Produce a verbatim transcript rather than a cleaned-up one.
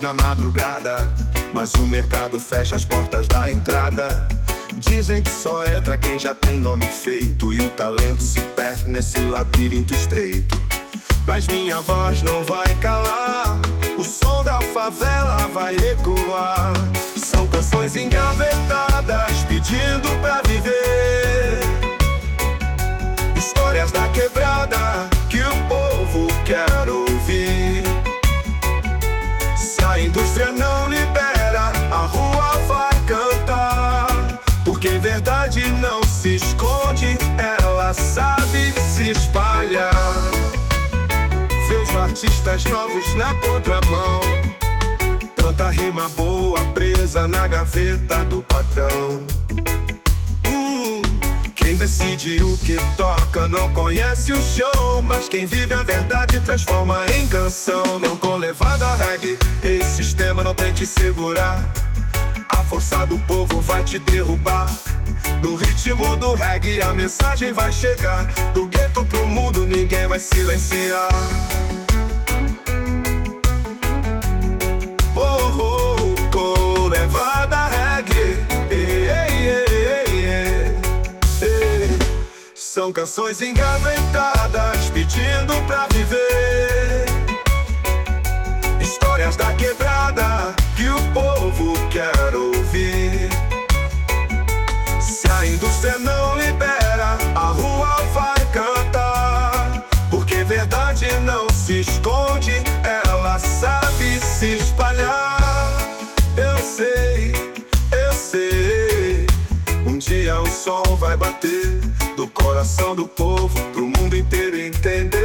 na madrugada, mas o mercado fecha as portas da entrada. Dizem que só entra quem já tem nome feito, e o talento se perde nesse labirinto estreito. Mas minha voz não vai calar, o som da favela vai ecoar. São canções engavetadas pedindo pra viver, histórias da quebrada que o povo quer ouvir. Se a indústria não libera, a rua vai cantar, porque verdade não se esconde, ela sabe se espalhar. Vejo artistas novos na contramão, tanta rima boa presa na gaveta do patrão. hum, Quem decide o que toca não conhece o show, mas quem vive a verdade transforma em canção. Não com levada reggae, esse sistema não tem te segurar, a força do povo vai te derrubar. No ritmo do reggae a mensagem vai chegar, do gueto pro mundo ninguém vai silenciar. Oh, oh, com levada reggae, ei, ei, ei, ei, ei. São canções engavetadas pedindo pra viver, histórias da quebrada que o povo quer ouvir. Se a indústria não libera, a rua vai cantar, porque verdade não se esconde, ela sabe se espalhar. Eu sei, eu sei, um dia o sol vai bater do coração do povo pro mundo inteiro entender.